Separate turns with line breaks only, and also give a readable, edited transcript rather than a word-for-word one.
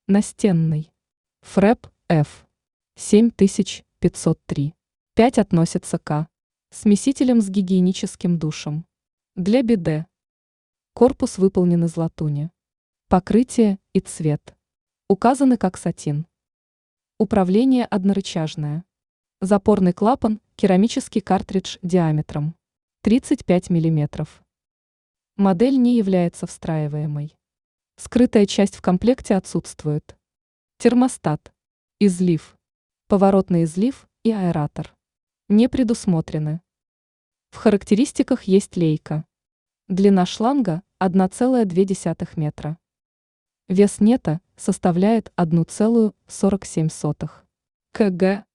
Настенный. ФРЭП F 7503. 5 относится к смесителям с гигиеническим душем. Для биде. Корпус выполнен из латуни. Покрытие и цвет указаны как сатин. Управление однорычажное. Запорный клапан – керамический картридж диаметром 35 мм. Модель не является встраиваемой. Скрытая часть в комплекте отсутствует. Термостат, излив, поворотный излив и аэратор не предусмотрены. В характеристиках есть лейка. Длина шланга 1,2 метра. Вес нета составляет 1,47 кг.